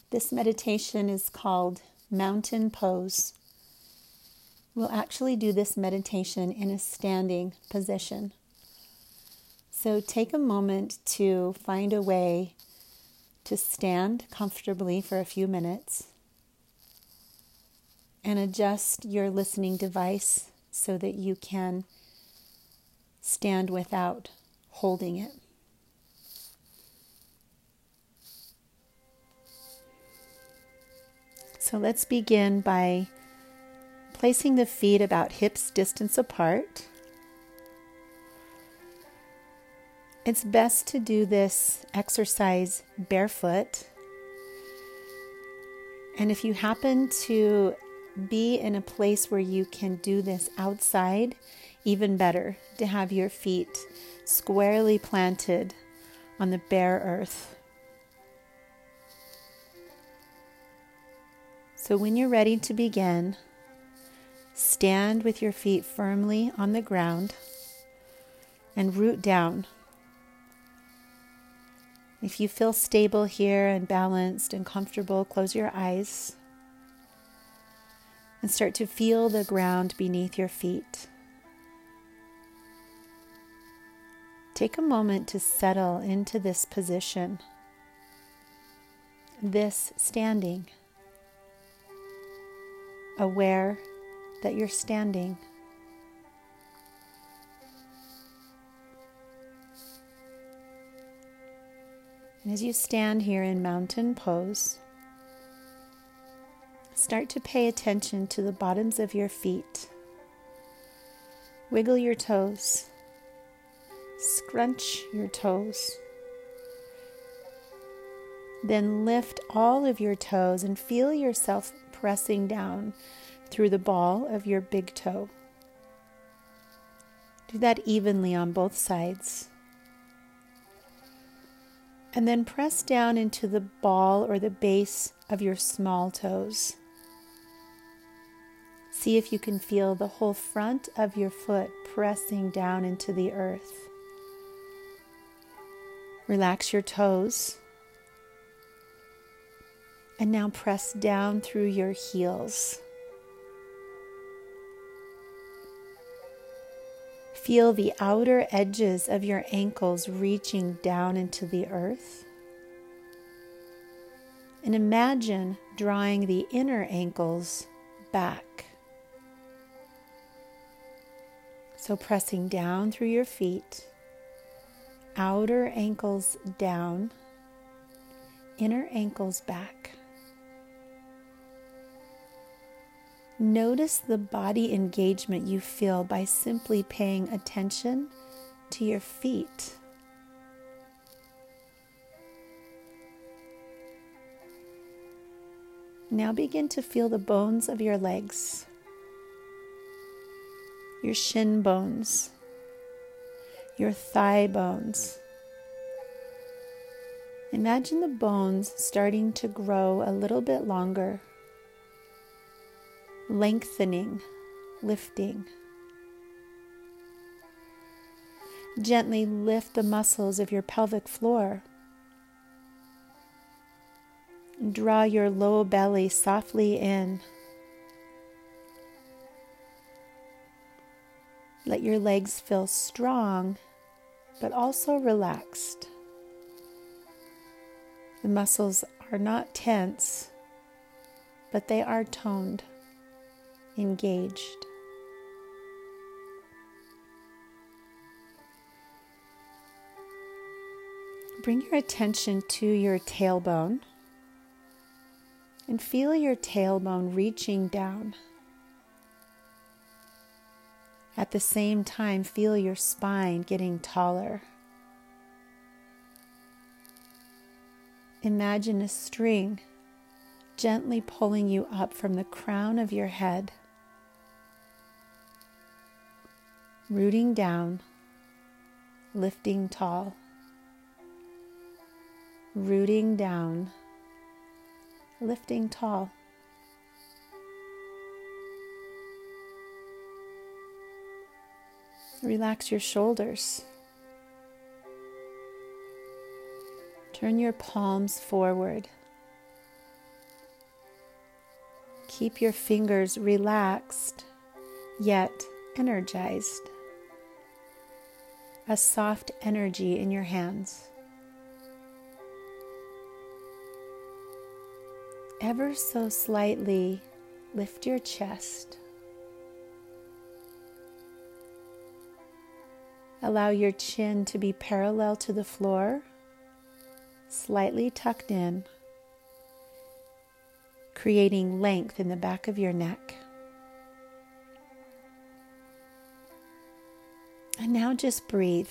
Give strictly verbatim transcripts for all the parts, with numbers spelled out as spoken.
This meditation is called Mountain Pose. We'll actually do this meditation in a standing position. So take a moment to find a way to stand comfortably for a few minutes and adjust your listening device so that you can stand without holding it. So let's begin by placing the feet about hips distance apart. It's best to do this exercise barefoot. And if you happen to be in a place where you can do this outside, even better, to have your feet squarely planted on the bare earth. So when you're ready to begin, stand with your feet firmly on the ground and root down. If you feel stable here and balanced and comfortable, close your eyes and start to feel the ground beneath your feet. Take a moment to settle into this position, this standing, aware that you're standing. And as you stand here in mountain pose, start to pay attention to the bottoms of your feet. Wiggle your toes. Scrunch your toes. Then lift all of your toes and feel yourself pressing down through the ball of your big toe. Do that evenly on both sides. And then press down into the ball or the base of your small toes. See if you can feel the whole front of your foot pressing down into the earth. Relax your toes. And now press down through your heels. Feel the outer edges of your ankles reaching down into the earth. And imagine drawing the inner ankles back. So pressing down through your feet, outer ankles down, inner ankles back. Notice the body engagement you feel by simply paying attention to your feet. Now begin to feel the bones of your legs, your shin bones, your thigh bones. Imagine the bones starting to grow a little bit longer, lengthening, lifting. Gently lift the muscles of your pelvic floor. Draw your low belly softly in. Let your legs feel strong, but also relaxed. The muscles are not tense, but they are toned, engaged. Bring your attention to your tailbone and feel your tailbone reaching down. At the same time, feel your spine getting taller. Imagine a string gently pulling you up from the crown of your head, rooting down, lifting tall, rooting down, lifting tall. Relax your shoulders. Turn your palms forward. Keep your fingers relaxed, yet energized. A soft energy in your hands. Ever so slightly lift your chest. Allow your chin to be parallel to the floor, slightly tucked in, creating length in the back of your neck. And now just breathe.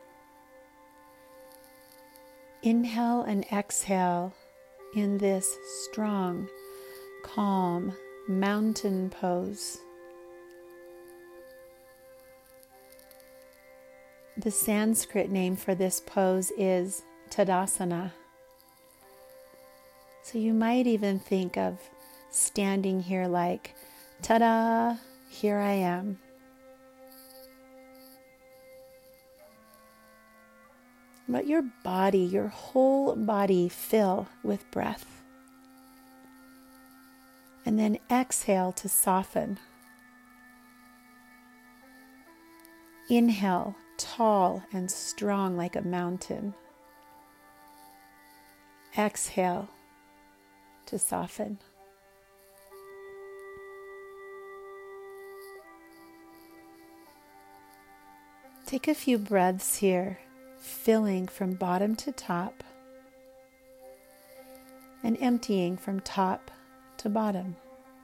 Inhale and exhale in this strong, calm mountain pose. The Sanskrit name for this pose is Tadasana. So you might even think of standing here like, ta-da, here I am. Let your body, your whole body fill with breath. And then exhale to soften. Inhale, tall and strong like a mountain. Exhale to soften. Take a few breaths here, filling from bottom to top and emptying from top to bottom.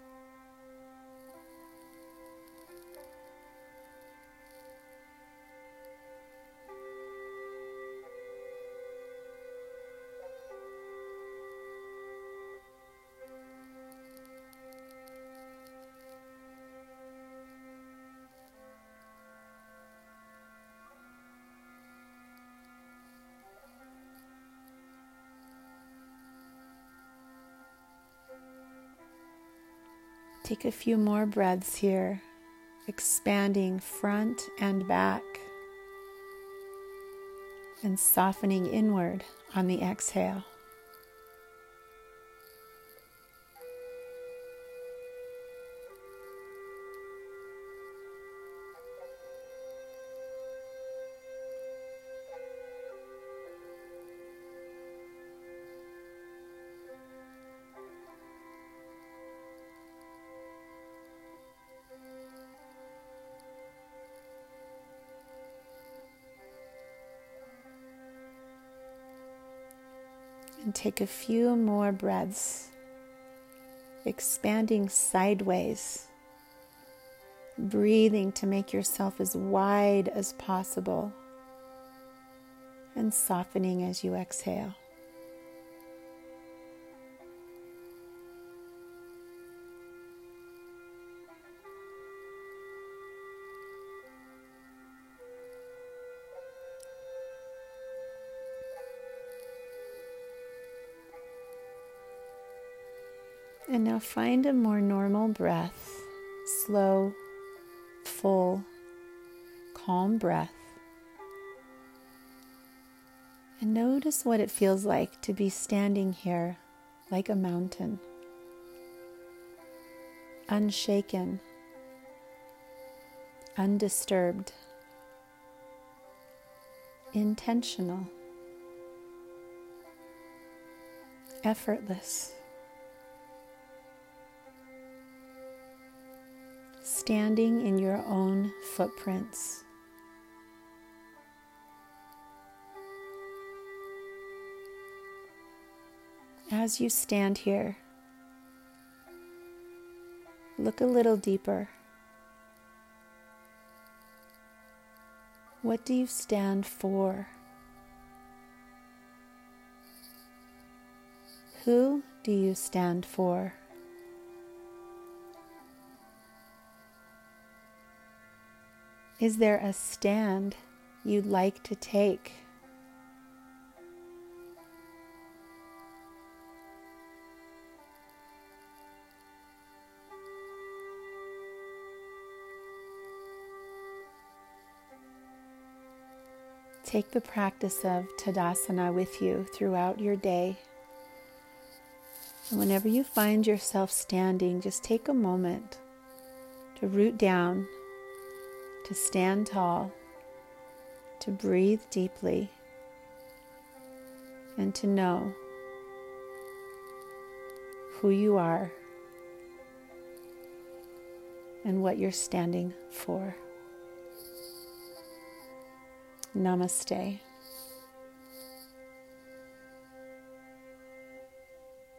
Take a few more breaths here, expanding front and back, and softening inward on the exhale. And take a few more breaths, expanding sideways, breathing to make yourself as wide as possible, and softening as you exhale. And now find a more normal breath, slow, full, calm breath. And notice what it feels like to be standing here like a mountain, unshaken, undisturbed, intentional, effortless. Standing in your own footprints. As you stand here, look a little deeper. What do you stand for? Who do you stand for? Is there a stand you'd like to take? Take the practice of Tadasana with you throughout your day. And whenever you find yourself standing, just take a moment to root down, to stand tall, to breathe deeply, and to know who you are and what you're standing for. Namaste.